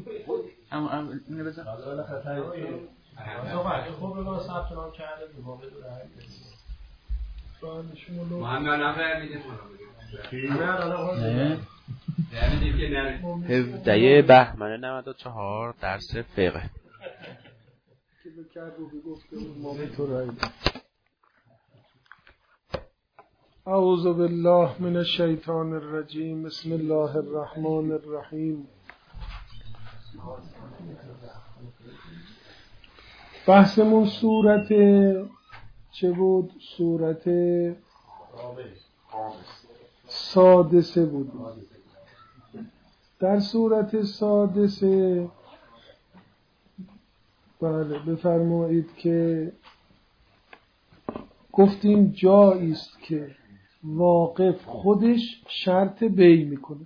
اما اینو بزن. خب بگم ثبت نام کرده به ما بدون محمد نفهمیدید نه 17 بهمن 94 درس فقه. اعوذ بالله من الشیطان الرجیم. بسم الله الرحمن الرحیم. بحثمون صورت چه بود؟ صورت سادسه بود. در صورت سادسه بله بفرمایید که گفتیم جایی است که واقف خودش شرط بی میکنه.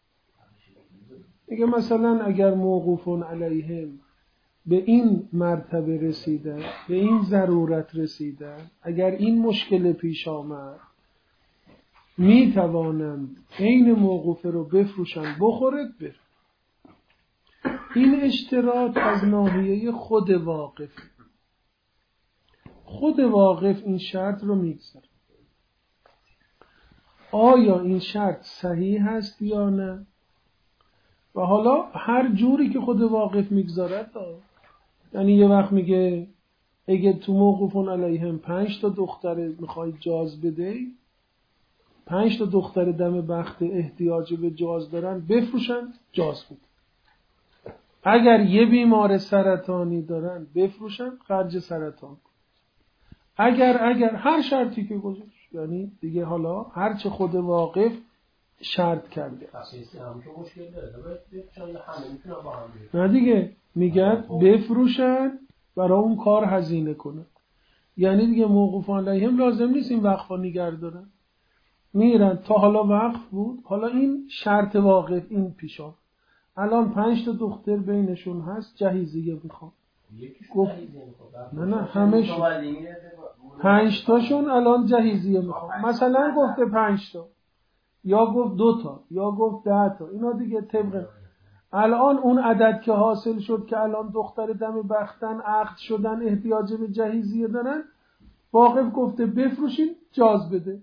میگه مثلا اگر موقوفون علیهم به این مرتبه رسیدن، به این ضرورت رسیدن، اگر این مشکل پیش آمد می توانند عین موقوفه رو بفروشن بخورد بر. این اشتراط از ناحیه خود واقف. خود واقف این شرط رو میگذاره. آیا این شرط صحیح هست یا نه؟ و حالا هر جوری که خود واقف میگذارد، یعنی یه وقت میگه اگه تو موقوفون علیهم 5 تا دختر میخوای جاز بده، 5 تا دختر دم بخت احتیاج به جاز دارن بفروشن جاز بده. اگر یه بیمار سرطانی دارن بفروشن خرج سرطان. اگر هر شرطی که گذاشت، یعنی دیگه حالا هر چه خود واقف شرط کرده. نه دیگه میگن بفروشن برای اون کار هزینه کنن. یعنی دیگه موقوفان علیهم لازم نیست این وقفا نگه دارن. میرن تا حالا وقف بود، حالا این شرط واقف این پیش آمد. الان 5 تا دختر بینشون هست جهیزیه میخوان. گفت نه همه 5 تاشون الان جهیزیه میخوان. مثلا گفته 5 تا یا گفت 2 تا یا گفت 10 تا. اینا دیگه طبق الان اون عدد که حاصل شد که الان دختر دم بختن عقد شدن احتیاج به جهیزیه دارن، واقف گفته بفروشین جاز بده.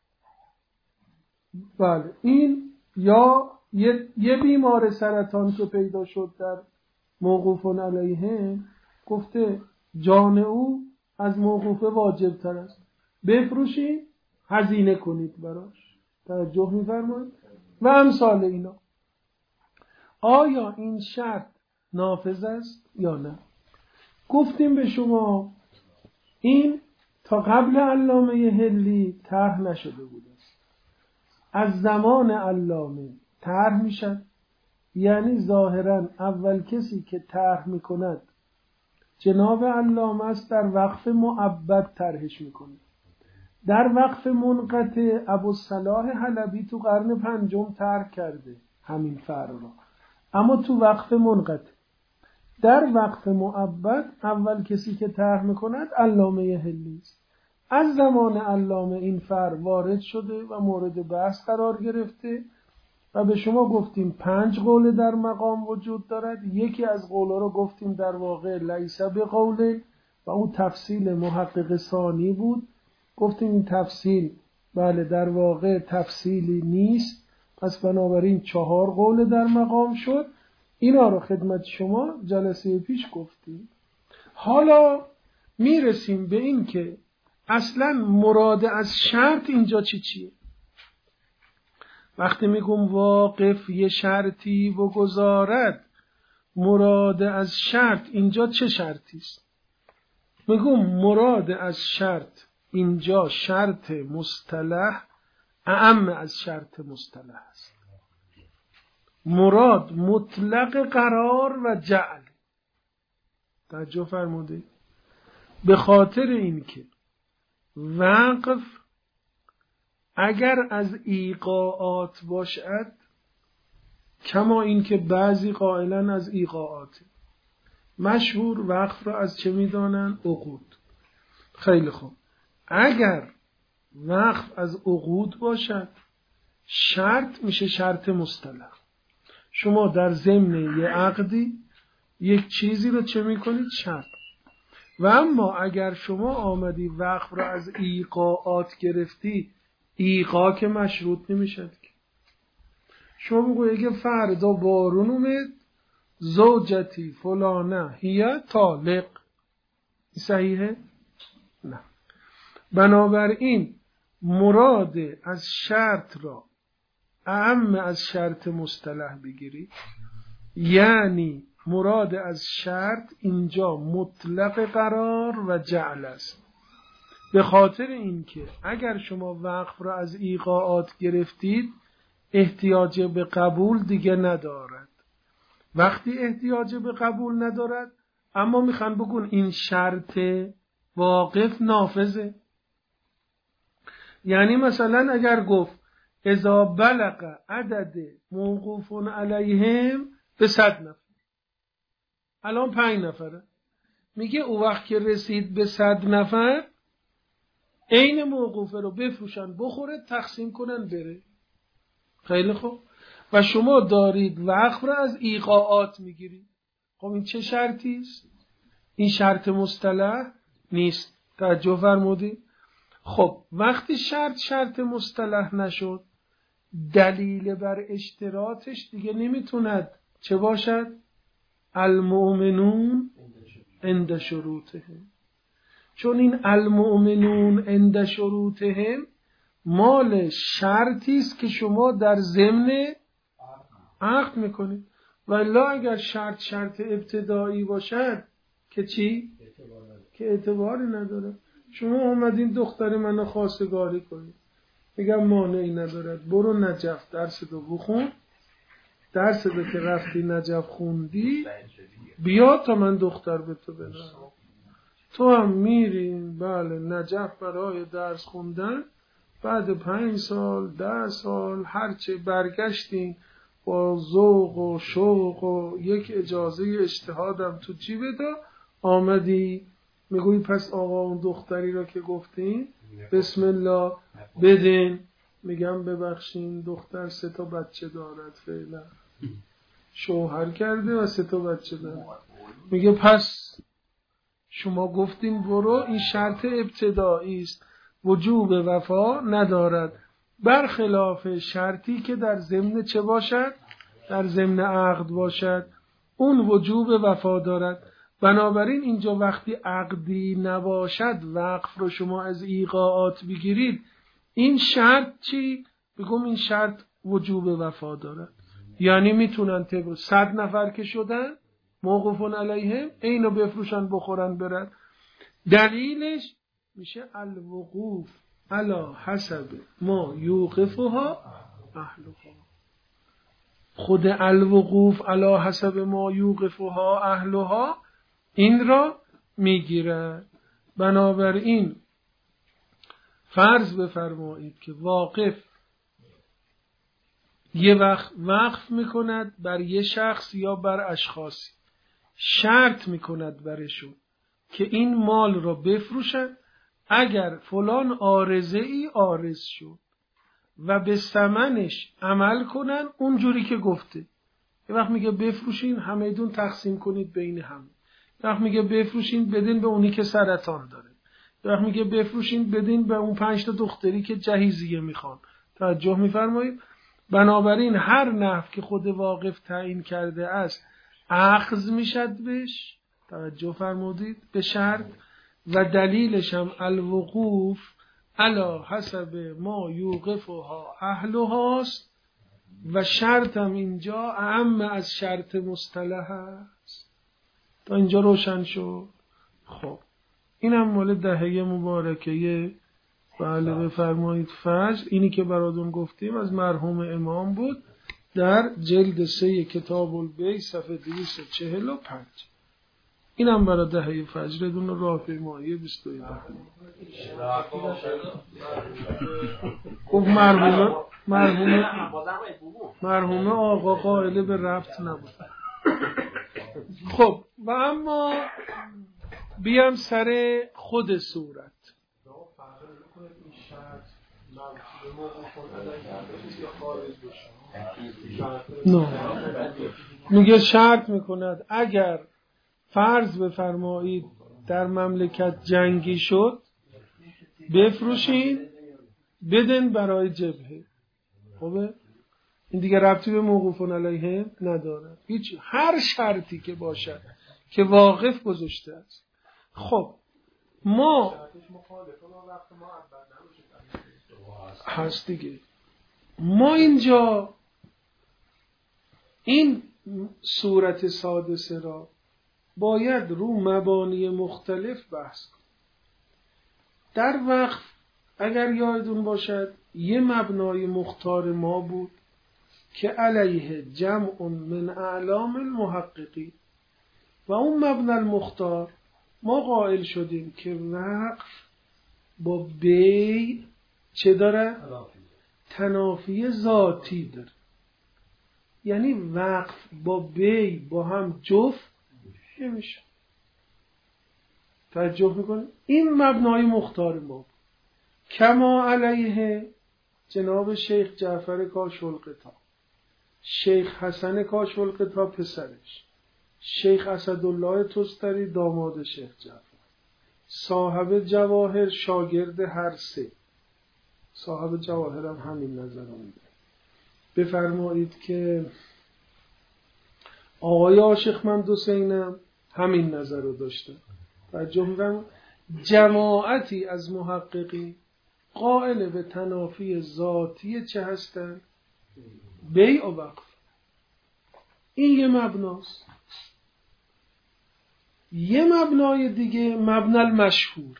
بله این یا یه بیمار سرطان که پیدا شد در موقوفون علیه گفته جان او از موقوفه واجب تر است، بفروشین هزینه کنید براش. توجه می‌فرمایید؟ و امثال اینا. آیا این شرط نافذ است یا نه؟ گفتیم به شما این تا قبل علامه حلی طرح نشده بود. از زمان علامه طرح میشد. یعنی ظاهرا اول کسی که طرح میکند جناب علامه است. در وقف معبد طرحش میکنه. در وقف منقطع ابوالصلاح حلبی تو قرن 5 طرح کرده همین فرع را، اما تو وقف منقطع. در وقف معبد اول کسی که طرح میکند علامه حلی است. از زمان علامه این فرع وارد شده و مورد بحث قرار گرفته و به شما گفتیم 5 قول در مقام وجود دارد. یکی از قولا رو گفتیم در واقع لیس بقول و اون تفصیل محقق ثانی بود. گفتیم این تفصیل بله در واقع تفصیلی نیست، پس بنابراین 4 قول در مقام شد. اینا رو خدمت شما جلسه پیش گفتیم. حالا میرسیم به این که اصلا مراد از شرط اینجا چیه؟ وقتی میگم واقف یه شرطی بگذارد، مراد از شرط اینجا چه شرطی است؟ میگم مراد از شرط اینجا شرط مصطلح اعم از شرط مصطلح است. مراد مطلق قرار و جعل. توجه فرمودید؟ به خاطر اینکه وقف اگر از ایقاعات باشد، کما اینکه بعضی قائلن از ایقاعات، مشهور وقف را از چه میدانن؟ عقود. خیلی خوب، اگر وقف از عقود باشد شرط میشه شرط مصطلح. شما در ضمن یه عقدی یک چیزی رو چه میکنید؟ شرط. و اما اگر شما آمدی وقف رو از ایقاعات گرفتی، ایقاع که مشروط نمیشد که. شما میگوی اگه فردا بارون اومد زوجتی فلانه هیه طالق، صحیحه؟ نه. بنابراین مراد از شرط را اعم از شرط مصطلح بگیرید، یعنی مراد از شرط اینجا مطلق قرار و جعل است. به خاطر اینکه اگر شما وقف را از ایقاعات گرفتید احتیاج به قبول دیگه ندارد. وقتی احتیاج به قبول ندارد اما میخوان بگون این شرط واقف نافذه. یعنی مثلا اگر گفت اذا بلغ عدد موقوف علیهم به 100 نفر، الان 5 نفره، میگه او وقت که رسید به 100 نفر عین موقوفه رو بفروشن بخوره تقسیم کنن بره. خیلی خوب. و شما دارید وقف رو از ایقاعات میگیرید. خب این چه شرطی است؟ این شرط مصطلح نیست. توجه فرمودید؟ خب وقتی شرط مصطلح نشد، دلیل بر اشتراطش دیگه نمیتوند چه باشد؟ المؤمنون عند شروطهم. چون این المؤمنون عند شروطهم مال شرطی است که شما در ضمن عقد میکنید. ولی اگر شرط ابتدایی باشد که چی؟ که اعتباری نداره. شما اومدین دختر منو خواستگاری کنید، میگم مانعی ندارد، برو نجف درستو بخون، درستو که رفتی نجف خوندی بیا تا من دختر به تو بدم. تو هم میرین بله نجف برای درس خوندن، بعد 5 سال 10 سال هرچه برگشتین با ذوق و شوق و یک اجازه اجتهادم تو جیبت آمدی میگوی پس آقا اون دختری را که گفتین بسم الله بدین. میگم ببخشین دختر 3 تا بچه دارد، فعلا شوهر کرده و 3 تا بچه دارد. میگه پس شما گفتین برو، این شرط ابتدایی است، وجوب وفا ندارد، برخلاف شرطی که در ضمن چه باشد؟ در ضمن عقد باشد، اون وجوب وفا دارد. بنابراین اینجا وقتی عقدی نباشد وقف رو شما از ایقاعات بگیرید، این شرط چی؟ بگم این شرط وجوب وفا دارد. یعنی میتونن 100 نفر که شدن موقوفون علیهم اینو بفروشن بخورن برن. دلیلش میشه الوقوف علی حسب ما یوقفها اهلها. خود الوقوف علی حسب ما یوقفها اهلها این را میگیرد. بنابراین فرض بفرمایید که واقف یه وقت وقف میکند بر یه شخص یا بر اشخاصی، شرط میکند برشون که این مال را بفروشن اگر فلان عارضه ای عارض شد و به ثمنش عمل کنن اونجوری که گفته. یه وقت میگه بفروشین همه‌دون تقسیم کنید بین همه، یه وقت میگه بفروشین بدین به اونی که سرطان داره، یه وقت میگه بفروشین بدین به اون 5 تا دختری که جهیزیه میخوان. توجه میفرمایید؟ بنابراین هر نحو که خود واقف تعیین کرده است اخذ میشد بهش. توجه فرمودید؟ به شرط. و دلیلش هم الوقوف علی حسب ما یوقفها اهلهاست و شرط هم اینجا اعم از شرط مصطلح است. تا اینجا روشن شد؟ خب این هم مال دهه مبارکه بله بفرمایید فجر، اینی که براتون گفتیم از مرحوم امام بود در جلد 3 کتاب البیع صفحه 245. اینم برای دهه فجر دون راهپیمایی 22. خب مرحوم آقا قائل به ربط نبود. خب و اما بیام سر خود صورت. نه، میگه شرط میکند اگر فرض بفرمایید در مملکت جنگی شد بفروشین بدن برای جبهه. خوبه؟ این دیگه ربطی به موقوفون علیه نداره. هیچ، هر شرطی که باشد که واقف گذاشته است. خب ما هست دیگه، ما اینجا این صورت سادسه را باید رو مبانی مختلف بحث کنیم. در وقف اگر یادتون باشد یه مبنای مختار ما بود که علیه جمع من اعلام المحققی و اون مبنا المختار ما قائل شدیم که وقف با بی چه داره؟ تنافی ذاتی داره. یعنی وقف با بی با هم جفت نمیشه. توجه میکنه؟ این مبنای مختار ما بود. کما علیه جناب شیخ جعفر کاشف‌الغطا، شیخ حسن کاشف‌الغطا پسرش، شیخ اسدالله تستری داماد شیخ جعفر، صاحب جواهر شاگرد هر سه، صاحب جواهر هم همین نظر میده. بفرمایید که آقای عاشق محمد حسینم همین نظر رو داشته. توجه می‌کنم جماعتی از محققی قائل به تنافی ذاتی چه هستن؟ بیع و وقف. این یه مبناست. یه مبنای دیگه مبنا المشهور.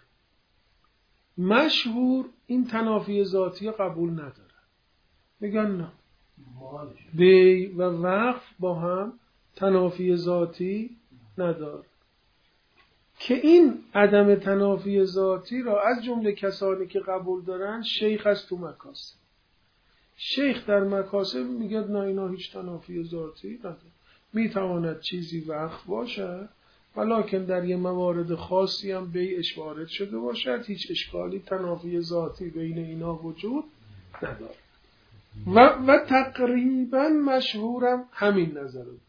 مشهور این تنافی ذاتی قبول نداره. میگن نه، بیع و وقف با هم تنافی ذاتی نداره. که این عدم تنافی ذاتی را از جمله کسانی که قبول دارن شیخ از تو مکاسب. شیخ در مکاسب میگه نه اینا هیچ تنافی ذاتی نداره. میتواند چیزی وقف باشه ولکن در یه موارد خاصی هم بیعش وارد شده باشد، هیچ اشکالی تنافی ذاتی بین اینا وجود نداره. و تقریبا مشهورم همین نظر رو.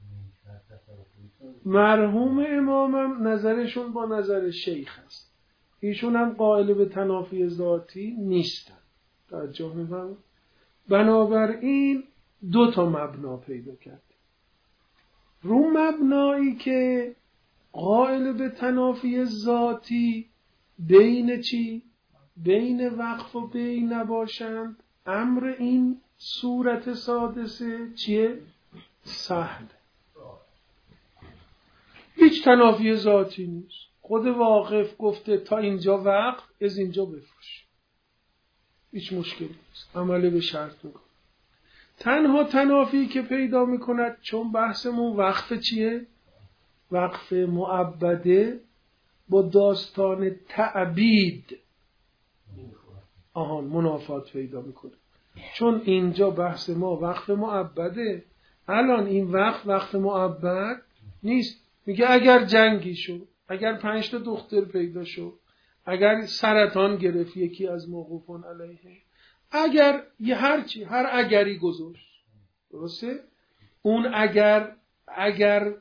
مرحوم امامم نظرشون با نظر شیخ است. ایشون هم قائل به تنافی ذاتی نیستن. توجه می‌فرمایید؟ بنابراین دو تا مبنا پیدا کرد. رو مبنایی که قائل به تنافی ذاتی بین چی؟ بین وقف و بین نباشند. امر این صورت سادسه چیه؟ سهل. هیچ تنافی ذاتی نیست. خود واقف گفته تا اینجا وقف از اینجا بفروش. هیچ مشکلی نیست. عمل به شرط میکنه. تنها تنافی که پیدا میکند چون بحثمون وقف چیه؟ وقف معبده با داستان تعبید منافات پیدا میکنه. چون اینجا بحث ما وقف معبده، الان این وقف معبد نیست. میگه اگر جنگی شد، اگر 5 تا دختر پیدا شد، اگر سرطان گرفت یکی از موقوفان علیه، اگر یه هر اگری گذاشت، درسته؟ اون اگر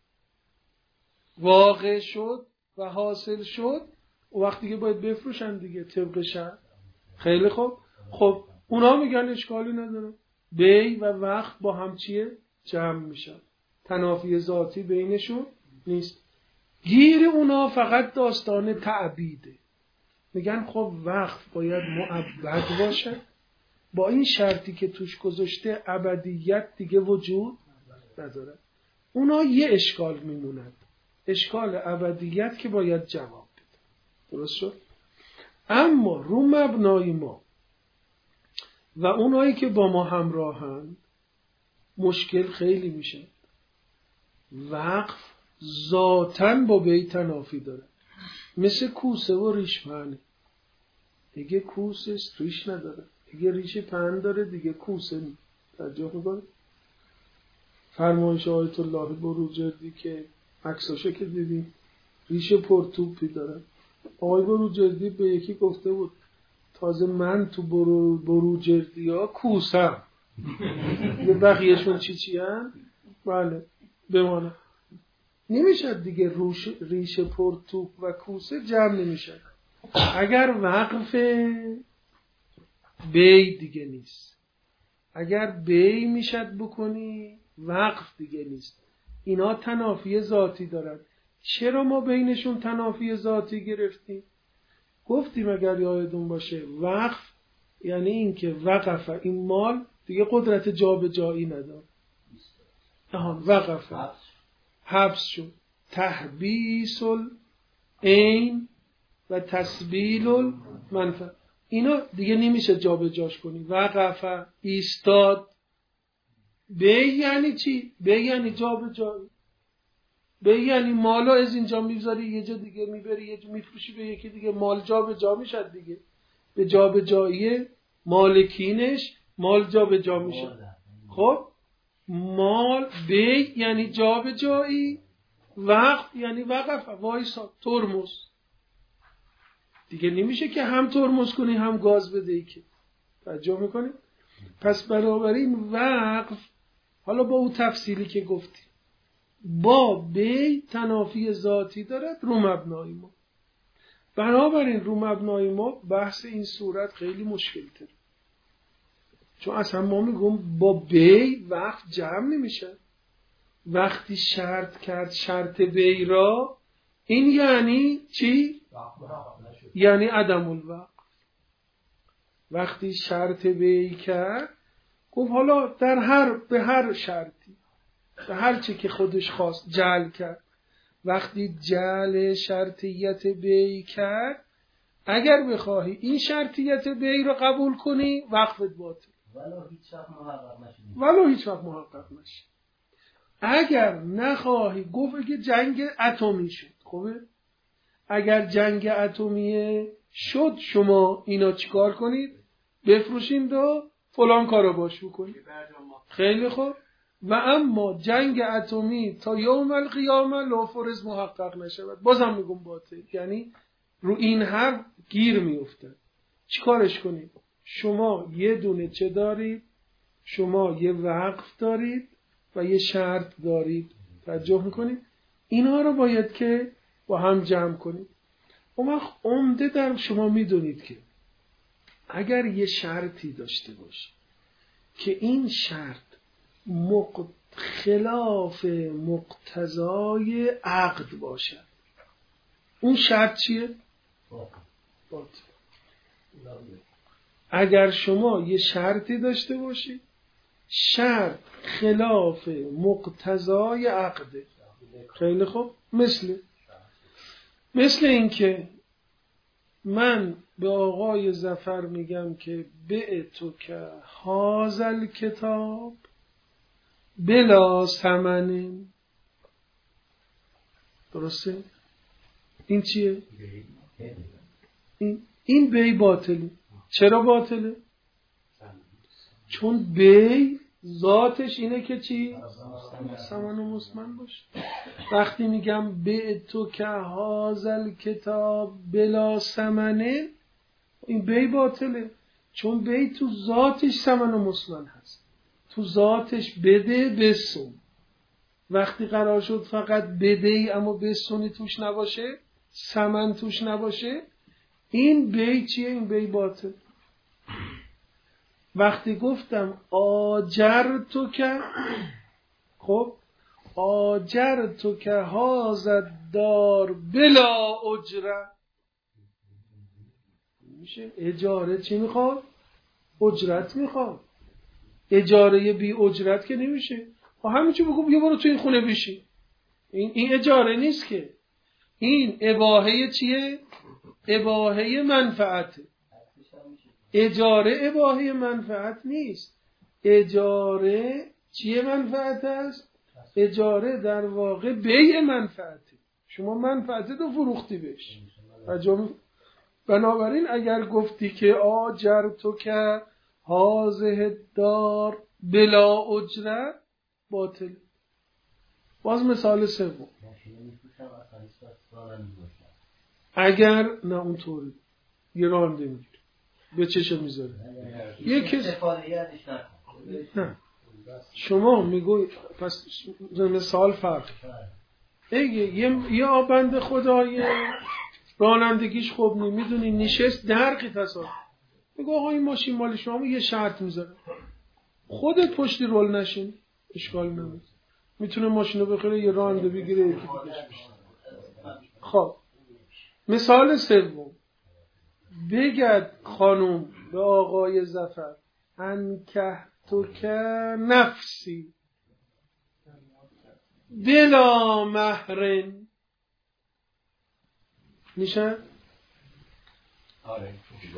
واقع شد و حاصل شد و وقتی که باید بفروشن دیگه طبق شرط. خیلی خوب. خب اونا میگن اشکالی نداره، بی و وقت با هم چیه؟ جمع میشن. تنافی ذاتی بینشون نیست. گیر اونا فقط داستان تعبیده. میگن خب وقت باید معبد باشه، با این شرطی که توش گذاشته ابدیت دیگه وجود نداره. اونا یه اشکال میموند، اشکال ابدیت که باید جواب بده. درست شد؟ اما رو مبنای ما و اونایی که با ما همراهند مشکل خیلی میشه. وقف ذاتاً با بی تنافی داره. مثل کوسه و ریش پهنه. دیگه کوسه ریش نداره، دیگه ریش پهن داره، دیگه کوسه نی. توجه میکنه؟ فرمایش آیت الله بروجردی که عکساشو که دیدیم ریش پرتوپی داره. آقای بروجردی به یکی گفته بود تازه من تو بروجردی ها کوسم. یه بقیهشون چی هن؟ بله بمانه. نمیشه دیگه ریشه پرتوک و کوسه جمع نمیشه. اگر وقف بی دیگه نیست، اگر بی میشد بکنی وقف دیگه نیست. اینا تنافی ذاتی دارن. چرا ما بینشون تنافی ذاتی گرفتیم؟ گفتیم اگر یادتون باشه وقف یعنی این که وقف این مال دیگه قدرت جابجایی نداره. وقف حبس شد. تحبیس العین و تسبیل المنفعه اینا دیگه نمیشه جابجاش کنی. وقف ایستاد. بی یعنی چی؟ بی یعنی جابجایی. بی یعنی مالو از اینجا میذاری یه جا دیگه میبری، یه جا میفروشی به یکی دیگه، مال جابجا میشه دیگه. به جابجایی مالکینش مال جابجا میشه. خب مال بی یعنی جابجایی، وقف یعنی وقف وایسا ترمز. دیگه نمیشه که هم ترمز کنی هم گاز بدهی که. توجه میکنی؟ پس بنابراین وقف حالا با اون تفصیلی که گفتی با بی تنافی ذاتی دارد رو مبنای ما. بنابراین رو مبنای ما بحث این صورت خیلی مشکل تره، چون اصلا ما میگم با بی وقت جمع نمیشه. وقتی شرط کرد شرط بی را، این یعنی چی؟ یعنی عدم الوقف. وقتی شرط بی کرد گفت حالا به هر شرطی به هر چی که خودش خواست جعل کرد. وقتی جعل شرطیت بی کرد اگر بخواهی این شرطیت بی رو قبول کنی وقفت باطل ولو هیچ وقت محقق نشد. اگر نخواهی گفت که جنگ اتمی شد. خوبه؟ اگر جنگ اتمی شد شما اینا چیکار کنید؟ بفروشید و فلان کارو باش بکنید. خیلی خوب. و اما جنگ اتمی تا یوم القیامه لا فرض محقق نشود بازم میگم باطل. یعنی رو این حرف گیر میفته. چیکارش کنید؟ شما یه دونه چه دارید؟ شما یه وقف دارید و یه شرط دارید. توجه میکنید؟ اینها رو باید که با هم جمع کنید. اون وقت عمده در شما میدونید که اگر یه شرطی داشته باشه که این شرط خلاف مقتضای عقد باشد، اون شرط چیه؟ باطل. اگر شما یه شرطی داشته باشید شرط خلاف مقتضای عقده. خیلی خوب. مثل این که من به آقای ظفر میگم که بعتو که هازل کتاب بلا ثمن. درسته؟ این چیه؟ این بی باطله. چرا باطله؟ چون بی ذاتش اینه که چی؟ ثمن و مسمن باشه. وقتی میگم بعتو که هازل کتاب بلا ثمنه، این بی باطله، چون بی تو ذاتش ثمن و مسمن هست. تو ذاتش بده بسون. وقتی قرار شد فقط بده ای اما بسونی توش نباشه، ثمن توش نباشه، این بی چیه؟ این بی باطل. وقتی گفتم آجرتو که، خب آجرتو که هازد دار بلا اجره، میشه اجاره چی میخواد؟ اجرت میخواد. اجاره بی اجرت که نمیشه. همینچه بگو بیا برو تو این خونه بشی. این اجاره نیست که. این اباحه چیه؟ اباحه منفعته. اجاره اباحه منفعت نیست. اجاره چیه منفعت است؟ اجاره در واقع بیع منفعته. شما منفعته تو فروختی بهش. بنابراین اگر گفتی که آجرتو که هازه دار بلا اجرت، باطل. باز مثال سوم، اگر نه اونطوری یه رانده میگیری به چشم میذاری یه کس نه شما میگوی پس مثال فرق یه آبند خدای رانندگیش خوب نمیدونی نشست درقی تصادف میگو آقا این ماشین مال شما یه شرط میذاره خودت پشتی رول نشین اشکال نداره میتونه ماشینو بخره یه راننده بگیره یکی دیگه‌ش بشه. خب مثال سوم بگد خانم به آقای ظفر انکه تو که نفسی بلا مهرن میشه؟ آره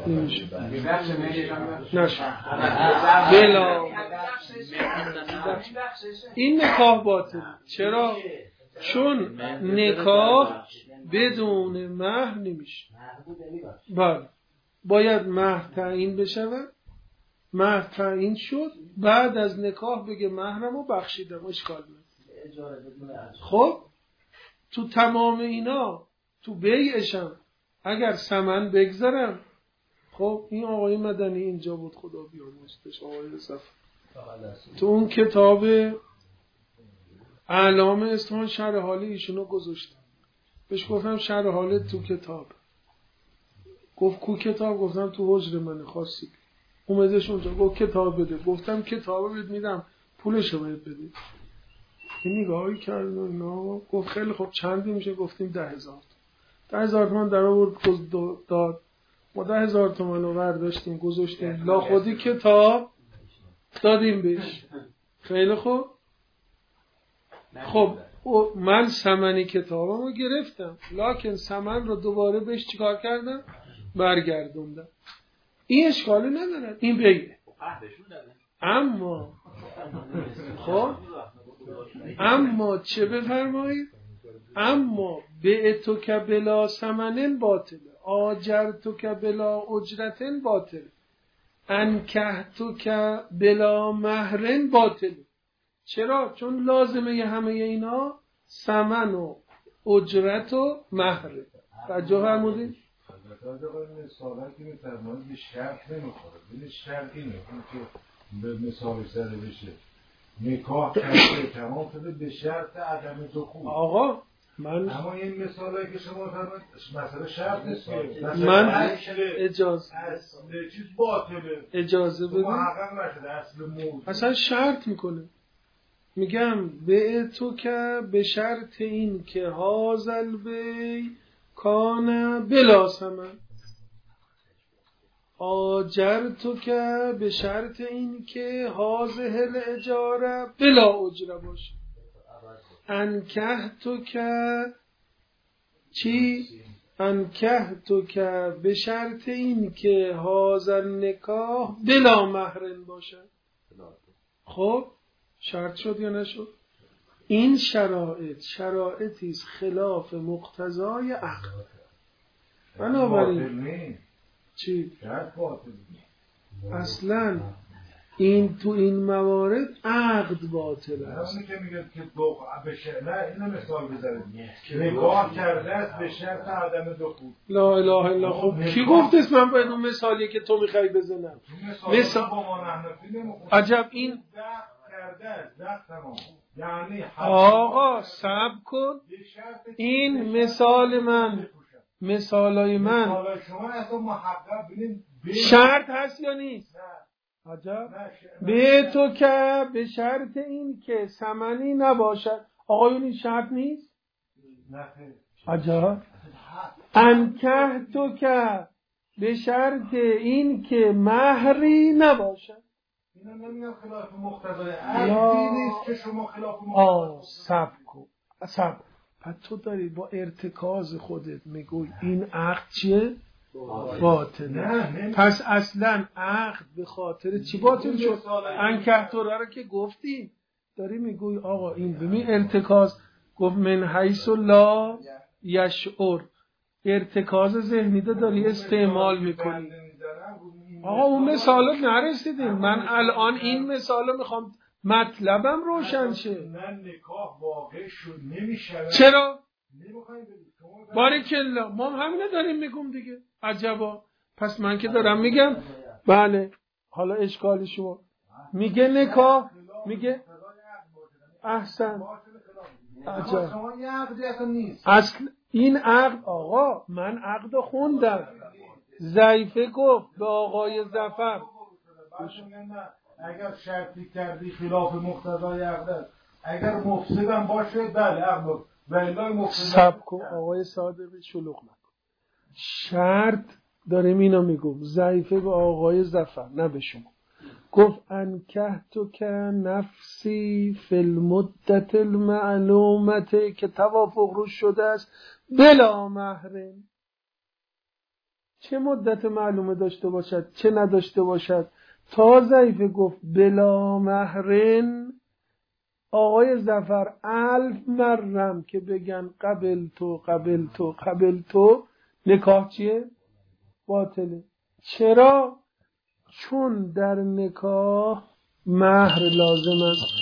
نشه بلا این نکاح باطل. چرا؟ چون نکاح بدون مهر نمیشه. بله باید مهر تعیین بشه. مهر تعیین شد بعد از نکاح بگه مهرمو بخشیدم اشکال نداره. خب تو تمام اینا تو بیعشم اگر ثمن بگذارم خب این آقای مدنی اینجا بود خدا بیامرزش آقای صفر تو اون کتاب اعلام اصفهان شرح حال ایشونو گذاشتم بهش گفتم شرح حال تو کتاب گفت کو کتاب گفتم تو حجر من خاصی اومدش اونجا گفت کتاب بده گفتم کتاب بده میدم پولشو باید بده این نگاهی کرد اینا گفت خیلی خب چندی میشه گفتیم 10,000 10,000 تومان در آورد داد ما 10,000 تومان رو برداشتیم گذاشتیم لا خودی کتاب دادیم بهش خیلی خوب خب من ثمن کتابمو گرفتم لکن ثمن رو دوباره بهش چیکار کردم برگردوندم این اشکالی نداره این بیعه اما خب اما چه بفرمایید اما بیعتو که بلا ثمنن باطله آجرتو که بلا اجرتن باطله انکحتو که بلا مهرن باطله. چرا؟ چون لازمه همه اینا ثمن و اجرت و مهره. توجه فرمودید؟ البته مثالاتی می‌فرمایید به شرط نمیخوره. این شرط اینه که به مثال زده بشه نکاح کرده تمام شده به شرط عدم دخول. آقا من اما این مثالی که شما فرمایید مثلا شرط نیست که من اجازه اصل چیز باطله اجازه بده محقق نشده اصل موضوع اصلا شرط میکنه میگم به تو که به شرط این که هازل بی کان بلا ثمن آجر تو که به شرط این که هازه الاجاره بلا اجره باشه انکه تو که چی؟ انکه تو که به شرط این که هازل نکاح بلا مهرن باشه. خب شرط شد یا نشد؟ این شرایطی است خلاف مقتضای عقل. بنابراین چی؟ اصلا این تو این موارد عقد باطل است. اونی که میگه که نه اینو مثال بزنید نگاه کرده است به شرط عدم دخول. لا اله الا خب کی گفتست من باید اون مثالی که تو میخوای بزنم مثال با ما نحنفی نمیخونه. عجب این کرده است تمام یعنی آقا صبر کن این مثال من مثالای من شما اصلا محقق ببینید شرط هست یا نیست؟ عجب به تو که به شرط این که ثمنی نباشد آقایون این شرط نیست؟ عجب انکه تو که به شرط این که مهری نباشد اینا نمیگم خلاف مقتضای عقلی نیست که شما خلاف مقتضای صبر پس تو داری با ارتکاز خودت میگوی این عقد چیه؟ باطله. پس اصلا عقد به خاطر چی باطل شد؟ انکه تو رو که گفتی داری میگوی آقا این ببین ارتکاز گفت من حیث لا یشعر ارتکاز ذهنی داری استعمال میکنی. آقا اون مثالا نرسیدیم من الان این مثالا میخوام مطلبم روشن شه. من نکاح واقع شد نمیشه. چرا؟ باریکلا ما همینه داریم میگم دیگه. عجبا پس من که دارم میگم بله حالا اشکالی شما میگه نکاح، میگه احسن اصل این عقد. آقا من عقد خوندم. ضعیفه گفت به آقای ظفر اگر شرطی کردی خلاف مقتضای عقد، اگر مفسدم باشه بله عقد ولی مفسد سب کن آقای صادقی شلوغ نکن. شرط داریم اینو میگم. ضعیفه به آقای ظفر نه به شما گفت انکحتک نفسی فی المدت المعلومه که توافق روش شده است بلا مهر. چه مدت معلومه داشته باشد چه نداشته باشد. تا ضعیفه گفت بلا مهرن، آقای ظفر 1000 مرم که بگن قبل تو نکاح چیه؟ باطله. چرا؟ چون در نکاح مهر لازم است.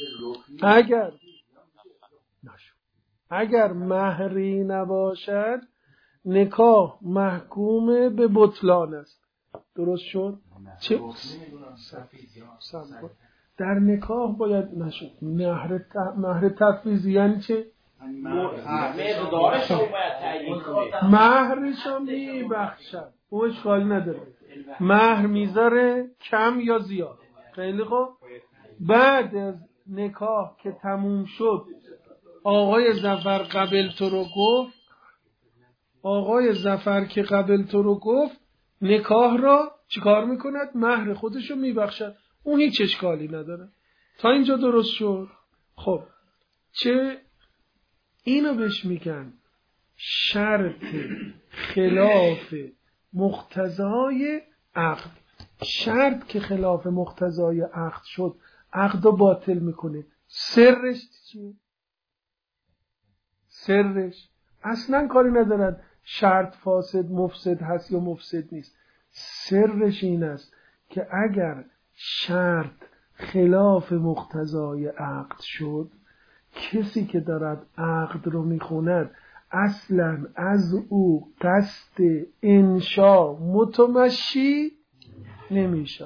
اگر مهری نباشد نکاح محکوم به بطلان است. درست شد؟ چه؟ در نکاح باید نشد. مهر تفویضی یعنی چه؟ مهرش هم میبخشد، او اشکال نداره. مهر میذاره کم یا زیاد. خیلی خوب. بعد از نکاح که تموم شد آقای ظفر قبل تو رو گفت. آقای ظفر که قبل تو رو گفت نکاح را چیکار میکند؟ مهر خودشو میبخشد. اون هیچ اشکالی نداره. تا اینجا درست شد. خب چه اینو بهش میگن شرط خلاف مقتضای عقد. شرط که خلاف مقتضای عقد شد عقد رو باطل میکنه. سرش چیه؟ سرش اصلا کاری ندارد شرط فاسد مفسد هست یا مفسد نیست. سرش این است که اگر شرط خلاف مقتضای عقد شد، کسی که دارد عقد رو میخوند اصلا از او قصد انشا متمشی نمیشه.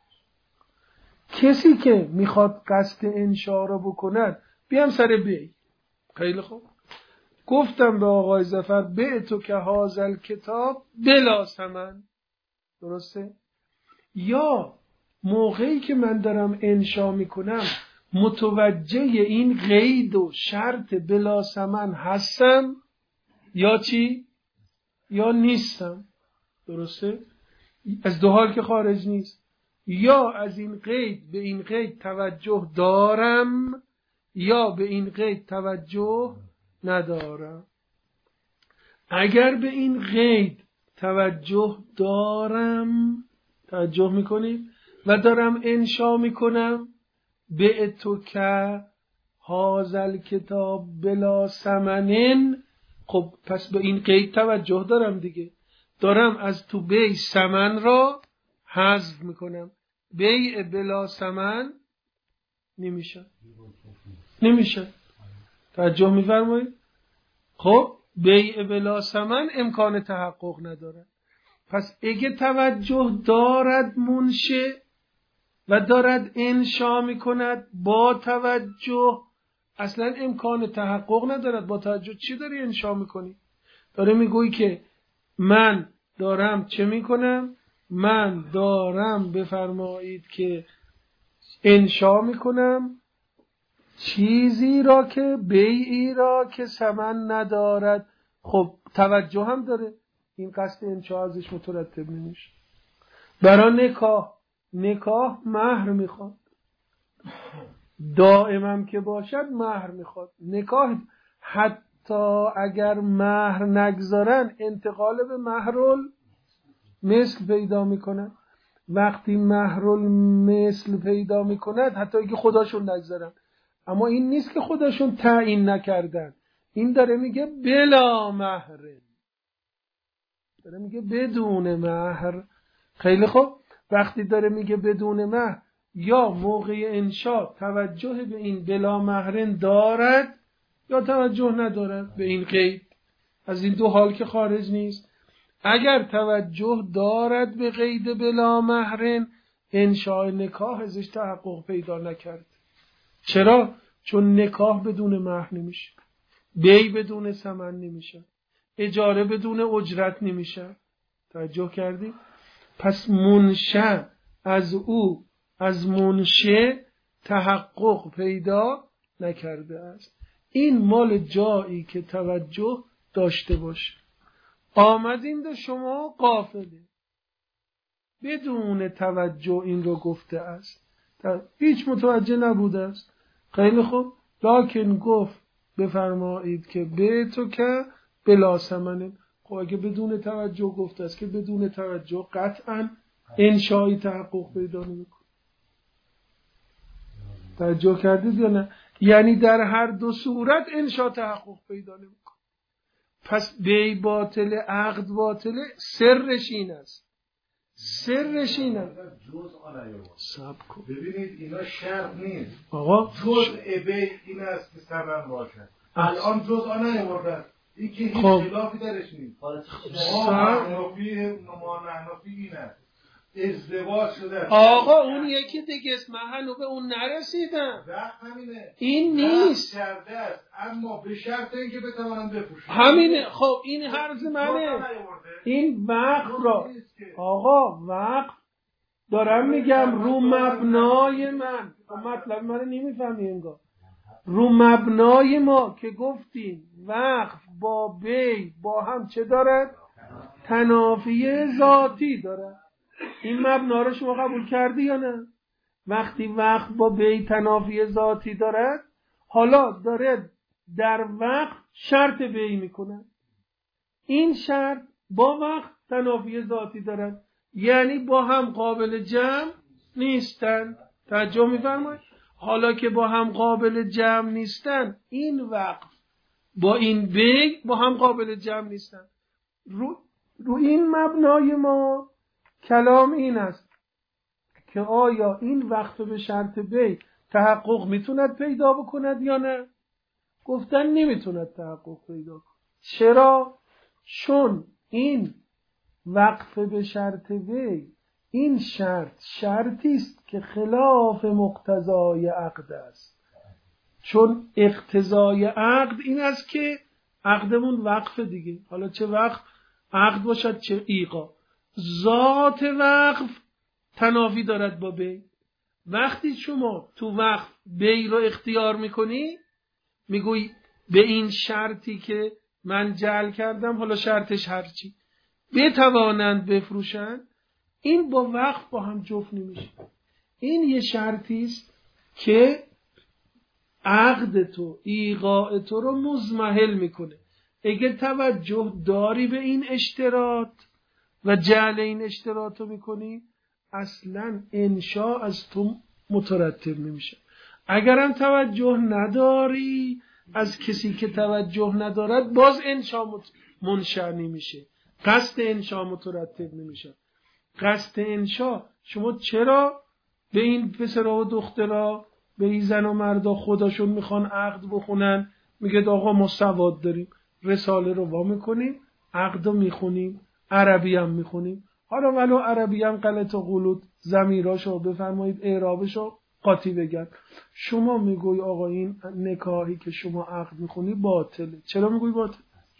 کسی که میخواد قصد انشا رو بکند بیام سر بی. خیلی خوب. گفتم به آقای ظفر بعتو که هازل کتاب بلا ثمن. درسته؟ یا موقعی که من دارم انشا میکنم متوجه این قید و شرط بلا ثمن هستم یا چی؟ یا نیستم. درسته؟ از دو حال که خارج نیست. یا از این قید به این قید توجه دارم یا به این قید توجه ندارم. اگر به این قید توجه دارم، توجه میکنید و دارم انشا میکنم بعتو که هازل کتاب بلا ثمنن، خب پس به این قید توجه دارم دیگه. دارم از تو بی ثمن را حذف میکنم. بیع بلا ثمن نمیشه. توجه میفرمایید؟ خب بیع بلا ثمن امکان تحقق نداره. پس اگه توجه دارد منشه و دارد انشا میکند با توجه، اصلا امکان تحقق ندارد. با توجه چی داری انشا میکنی؟ داره میگویی که من دارم چه میکنم؟ من دارم بفرمایید که انشا میکنم چیزی را که بیعی را که ثمن ندارد. خب توجه هم داره، این قصد انشا ازش مترتب نمیشه. برای نکاح مهر میخواد، دائمم که باشد مهر میخواد. نکاح حتی اگر مهر نگذارن انتقال به مهرال مثل پیدا میکنن. وقتی مهرال مثل پیدا میکند حتی اگه خداشون نگذارن، اما این نیست که خودشون تعیین نکردن. این داره میگه بلا مهر، داره میگه بدون مهر. خیلی خوب. وقتی داره میگه بدون مهر، یا موقع انشا توجه به این بلا مهرن دارد یا توجه ندارد به این قید. از این دو حال که خارج نیست. اگر توجه دارد به قید بلا مهرن انشاء نکاح ازش تحقق پیدا نکرد. چرا؟ چون نکاح بدون مهر نمیشه، بی بدون ثمن نمیشه، اجاره بدون اجرت نمیشه. توجه کردی؟ پس منشأ از او از منشأ تحقق پیدا نکرده است. این مال جایی که توجه داشته باشه. آمدین ده شما غافله، بدون توجه این رو گفته است، هیچ متوجه نبوده است. خیلی خوب، لکن گفت بفرمایید که به تو که بلا ثمن. خب اگه بدون توجه گفته است که بدون توجه قطعا انشایی تحقق پیدا نمیکنه. توجه کردید یا نه؟ یعنی در هر دو صورت انشا تحقق پیدا نمیکنه. پس بی باطل، عقد باطل، سرش این است. سرش این است. ببینید اینا شرط نیست. آقا جزء بی این است که ثمن باشد. الان جزء نیاوردن. این که هیچ خلافی درش نیست. ما نحنفی این است. ازدواج شده. آقا اون یکی دیگه است، من هنوز به اون نرسیدم. این نیست. کرده است اما به شرط اینکه بتوانم بپوشم. همینه. خب این حرف منه. این وقت را آقا وقت دارم میگم رو مبنای من. مطلب من نمیفهمی انگار. رو مبنای ما که گفتیم وقف با بی با هم چه دارد؟ تنافی ذاتی دارد. این مبنا رو شما قبول کردی یا نه؟ وقتی وقت با بی تنافی ذاتی دارد، حالا داره در وقت شرط بی میکنه. این شرط با وقت تنافی ذاتی دارد، یعنی با هم قابل جمع نیستن. توجه می‌فرمایید؟ حالا که با هم قابل جمع نیستن، این وقت با این بی با هم قابل جمع نیستن. رو این مبنای ما کلام این است که آیا این وقت به شرط بی تحقق میتوند پیدا بکند یا نه؟ گفتن نمیتوند تحقق پیدا کند. چرا؟ چون این وقف به شرط بی این شرطی است که خلاف مقتضای عقد است. چون اقتضای عقد این است که عقدمون وقف دیگه، حالا چه وقف عقد باشد چه ایقا، ذات وقف تنافی دارد با بی. وقتی شما تو وقف بی رو اختیار میکنی، میگوی به این شرطی که من جعل کردم، حالا شرطش هرچی، بتوانند بفروشند، این با وقف با هم جفت نمیشه. این یه شرطی است که عقد تو، ایقاع تو رو مضمحل میکنه. اگه توجه داری به این اشتراط و جعل این اشتراط رو میکنی، اصلا انشاء از تو مترتب نمیشه. اگرم توجه نداری از کسی که توجه ندارد، باز انشاء منشأ نمیشه، قصد انشاء مترتب نمیشه. قصد انشاء شما چرا به این پسرها و دخترها، به این زن و مردا خودشون میخوان عقد بخونن؟ میگه آقا ما سواد داریم، رساله رو وا میکنیم، عقد رو میخونیم، عربی هم میخونیم. حالا ولو عربی هم غلط و غلط ضمیراشو بفرمایید، اعرابشو قاطی بگن. شما میگوی آقا این نکاحی که شما عقد میخونی باطله. چرا میگوی باطل؟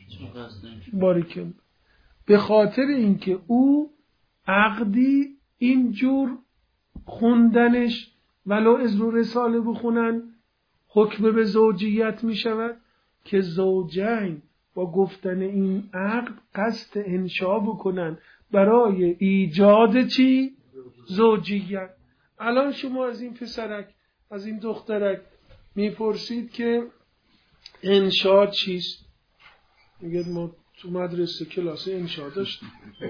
باریکن. به خاطر اینکه او عقدی اینجور خوندنش ولو از رو رساله بخونن حکم به زوجیت می شود که زوجین با گفتن این عقد قصد انشاء بکنن برای ایجاد چی؟ زوجیت. الان شما از این پسرک، از این دخترک میپرسید که انشاء چیست؟ میگه ما تو مدرسه کلاس انشاء داشتیم.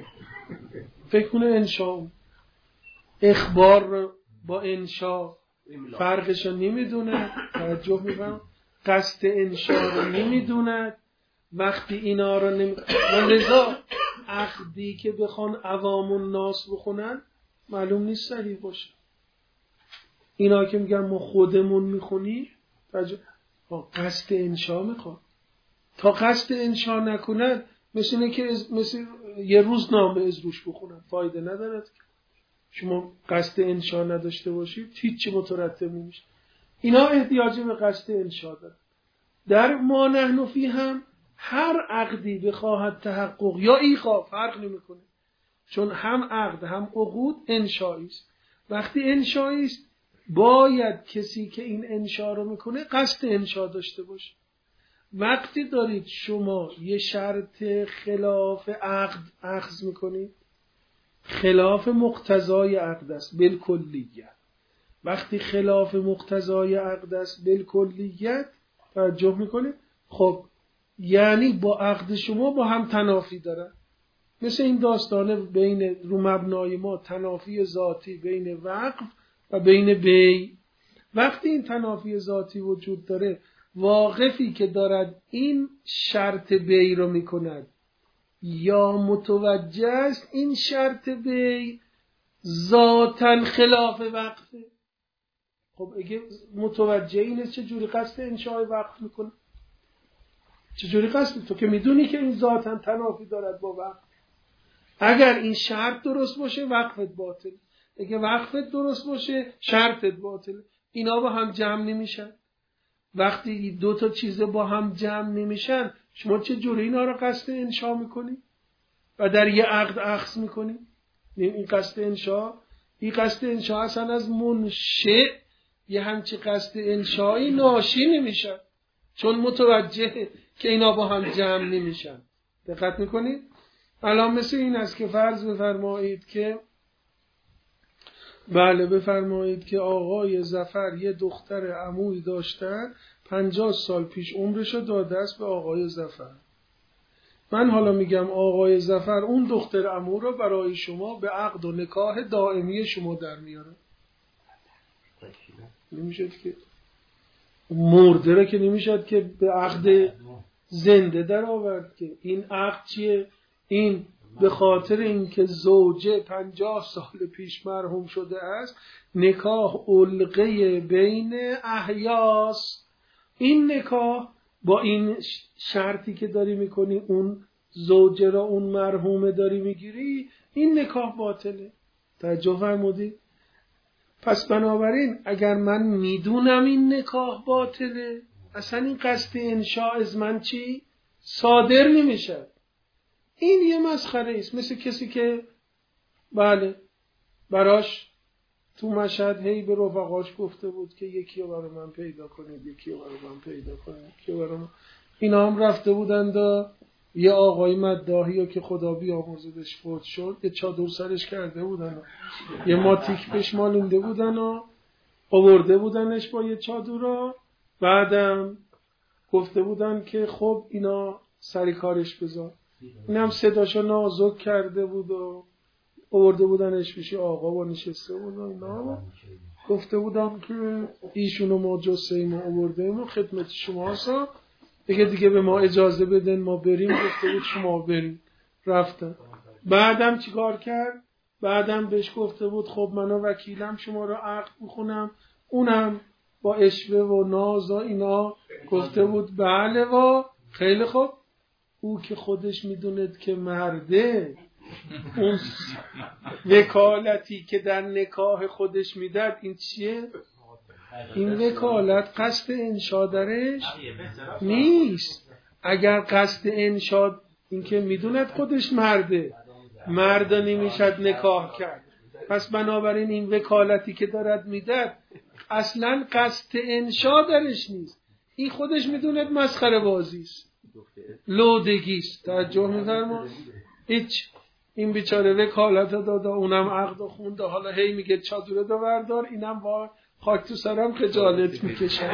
فکر کنه انشاء اخبار با انشاء فرقش رو نمیدونه، توجه میکنم، قصد انشاء رو نمیدونه. وقتی اینا رو و لذا عقدی که بخوان عوام الناس بخونن معلوم نیست صحیح باشه. اینا که میگن ما خودمون میخونی قصد انشاء میخوان. تا قصد انشاء نکنن مثل اینه که مثل یه روز نامه از روش بخونن، فایده ندارد. شما قصد انشا نداشته باشید هیچی مترتب نمیشه. اینا احتیاجی به قصد انشا دارن. در ما نحن فی هم هر عقدی بخواهد تحقق یا ایقاع فرق نمیکنه، چون هم عقد هم عقود انشایی است. وقتی انشایی است باید کسی که این انشا رو میکنه قصد انشا داشته باشه. وقتی دارید شما یه شرط خلاف عقد اخذ میکنید، خلاف مقتضای عقد است بالکلیت. وقتی خلاف مقتضای عقد است بالکلیت توجه میکنید، خب یعنی با عقد شما با هم تنافی دارن. مثل این داستانه بین رو مبنای ما تنافی ذاتی بین وقف و بین بیع. وقتی این تنافی ذاتی وجود داره، واقفی که دارد این شرط بیع رو میکند یا متوجه است این شرط بیع ذاتاً خلاف وقفه. خب اگه متوجه اینه چجوری قصد انشاء وقف میکنه؟ چجوری قصد؟ تو که میدونی که این ذاتاً تنافی دارد با وقف. اگر این شرط درست باشه وقفت باطل، اگه وقفت درست باشه شرطت باطل. اینا با هم جمع نمیشن. وقتی دو تا چیز با هم جمع نمیشن شما چجوری اینا رو قصد انشاء میکنی و در یه عقد اخذ میکنی؟ این قصد انشاء، این قصد انشاء اصلا از منشأ یه همچی قصد انشایی ناشی نمیشن، چون متوجه که اینا با هم جمع نمیشن. دقت میکنید؟ الان مثل این است که فرض بفرمایید که بفرمایید که آقای ظفر یه دختر عمویی داشتن 50 سال پیش عمرشو داده است به آقای ظفر. من حالا میگم آقای ظفر اون دختر عمو رو برای شما به عقد و نکاح دائمی شما در میاره. نمیشد که مرده رو که نمیشد که به عقد زنده در آورد که این عقد چیه؟ این به خاطر اینکه زوجه 50 سال پیش مرحوم شده است، نکاح علقه بین احیاس. این نکاح با این شرطی که داری میکنی اون زوجه را اون مرحومه داری میگیری، این نکاح باطله. توجه فرمودید؟ پس بنابراین اگر من میدونم این نکاح باطله، اصلا این قصد انشاء از من چی؟ صادر نمیشه. این یه مسخره است. مثل کسی که براش تو مشهد هی به رفقاش گفته بود که یکی رو برای من پیدا کنید، یکی رو برای من پیدا کنید، یکی رو برای من. اینا هم رفته بودند و یه آقای مداحی که خدا بیامرزدش فوت شد، یه چادر سرش کرده بودن و یه ماتیک بهش مالونده بودن و آورده بودنش با یه چادر. بعدم گفته بودن که خب اینا سری کارش بذار. اینم صداشو نازک کرده بود و آورده بودنش پیش آقا و نشسته بود و اینا. گفته بودم که ایشونو ما جسه ما آوردیم و خدمت شما هستم، دیگه به ما اجازه بدن ما بریم. گفته بود شما بریم. رفتن. بعدم چیکار کرد؟ بعدم بهش گفته بود خب منو وکیلم شما رو عقد بخونم. اونم با اشوه و ناز و اینا گفته بود بله و خیلی خوب. او که خودش میدوند که مرده، اون وکالتی که در نکاح خودش میداد این چیه؟ این وکالت قصد انشاء درش نیست. اگر قصد انشاء این که میدوند خودش مرد نمیشد نکاح کرد. پس بنابراین این وکالتی که دارد میداد اصلا قصد انشاء درش نیست. این خودش میدوند مسخره بازی است، لودگیست. توجه می‌فرما؟ هیچ. این بیچاره وکالت داده، اونم عقد خونده، حالا هی میگه چادر دو بردار، اینم با خاک تو سرم خجالت میکشه.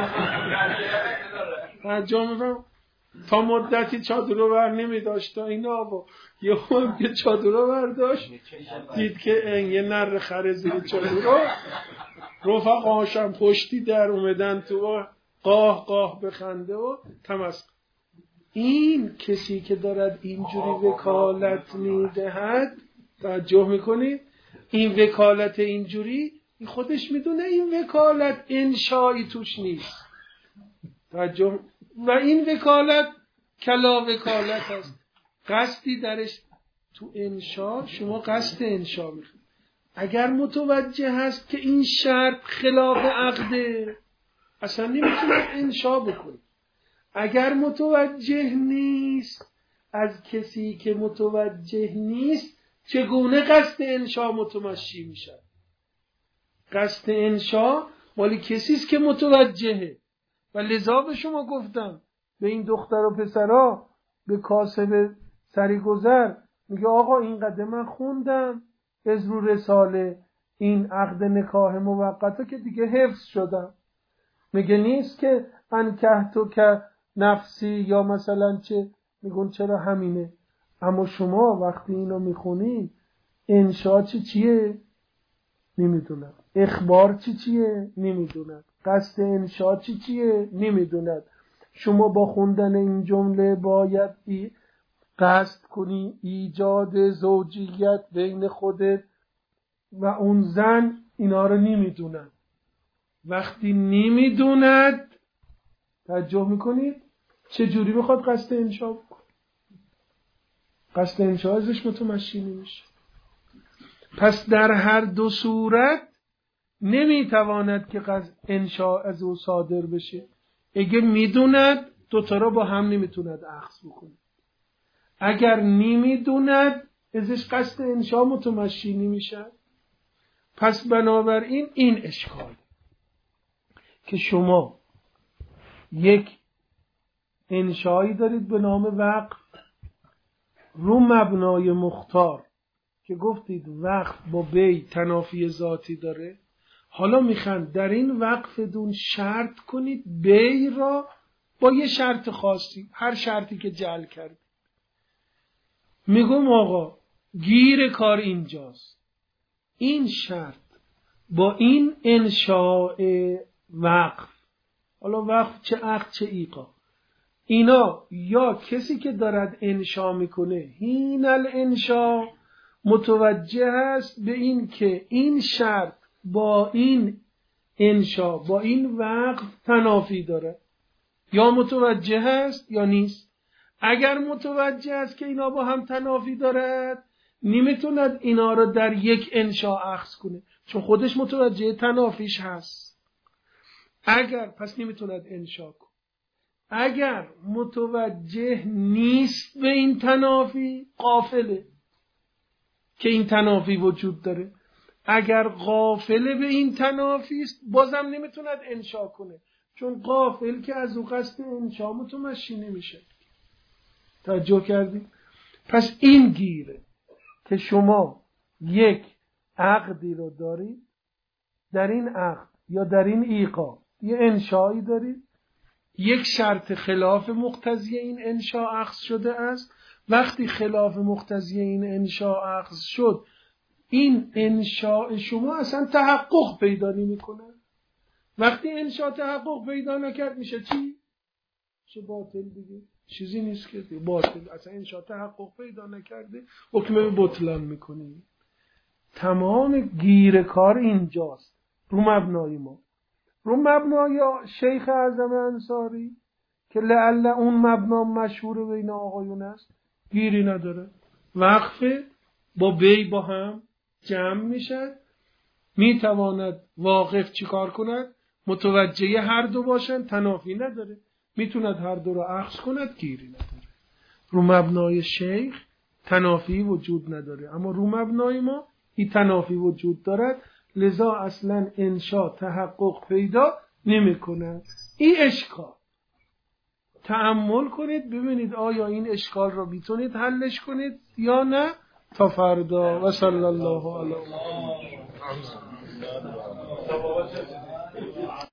توجه می‌فرما؟ تا مدتی چادر رو بر نمیداشت تا اینا با یه هم که چادر رو برداشت دید که یه نر خره زیر چادر رو رفقاشم پشتی در اومدن تو قاه قاه بخنده و تمسک. این کسی که دارد اینجوری وکالت میدهد، توجه میکنید؟ این وکالت اینجوری این خودش میدونه این وکالت انشایی توش نیست. توجه. و این وکالت کلا وکالت هست، قصدی درش تو انشا. شما قصد انشا میخواید. اگر متوجه هست که این شرط خلاف عقده اصلا نمیتونه انشا بکنه. اگر متوجه نیست، از کسی که متوجه نیست چگونه قصد انشا متمشی میشه؟ قصد انشا مالی کسی است که متوجهه. و لذا به شما گفتم به این دختر و پسرا، به کاسب سریگذر میگه آقا اینقدر من خوندم از رو رساله این عقد نکاح موقته که دیگه حفظ شدم. میگه نیست که انکحتو که نفسی یا مثلا چه، میگون چرا همینه. اما شما وقتی اینو میخونی انشا چیه؟ نمیدونم. اخبار چیه؟ نمیدونم. قصد انشا چیه؟ نمیدونم. شما با خوندن این جمله باید قصد کنی ایجاد زوجیت بین خودت و اون زن. اینا رو نمیدونن. وقتی نمیدوند توجه میکنید چجوری میخواد قصد انشا بکن؟ قصد انشا ازش متمشی نمیشه. پس در هر دو صورت نمیتواند که قصد انشا از او صادر بشه. اگه میدوند دوتا را با هم نمیتوند اخذ بکنه. اگر نمیدوند ازش قصد انشا متمشی نمیشه. پس بنابراین این اشکال که شما یک انشایی دارید به نام وقف رو مبنای مختار که گفتید وقف با بی تنافی ذاتی داره. حالا میخوان در این وقف دون شرط کنید بی را با یه شرط خاصی، هر شرطی که جعل کرد. میگم آقا گیر کار اینجاست، این شرط با این انشاء وقف، حالا وقف چه عقد چه ایقا، اینا یا کسی که دارد انشا میکنه هین الانشا متوجه است به این که این شرط با این انشا با این وقف تنافی داره، یا متوجه است یا نیست. اگر متوجه است که اینا با هم تنافی دارد نمیتوند اینا رو در یک انشا اخذ کنه چون خودش متوجه تنافیش هست. اگر پس نمیتوند انشا کنه. اگر متوجه نیست به این تنافی غافله که این تنافی وجود داره. اگر غافله به این تنافی است بازم نمیتوند انشا کنه چون غافل که از او قصد انشا متمشی نمیشه. توجه کردید؟ پس این گیره که شما یک عقدی رو دارید، در این عقد یا در این ایقا یه انشایی دارید، یک شرط خلاف مقتضی این انشا اخذ شده است. وقتی خلاف مقتضی این انشا اخذ شد این انشاء شما اصلا تحقق پیدا نمی‌کنه. وقتی انشاء تحقق پیدا نکرد میشه چی؟ چه باطل دیگه، چیزی نیست که باطل. اصلا انشاء تحقق پیدا نکرده حکم به بطلان میکنی. تمام گیر کار اینجاست رو مبنای ما، رو مبنای شیخ اعظم انصاری که لعل اون مبنا مشهور بین آقایون است. گیری نداره، وقفه با بی با هم جمع میشد. میتواند واقف چیکار کند؟ متوجه هر دو باشند، تنافی نداره، میتوند هر دو را اخذ کند، گیری نداره. رو مبنای شیخ تنافی وجود نداره، اما رو مبنای ما این تنافی وجود دارد. لذا اصلا انشا تحقق پیدا نمی کند. این اشکال تأمل کنید ببینید آیا این اشکال را میتونید حلش کنید یا نه. تا فردا و صلی الله علیه و سلم.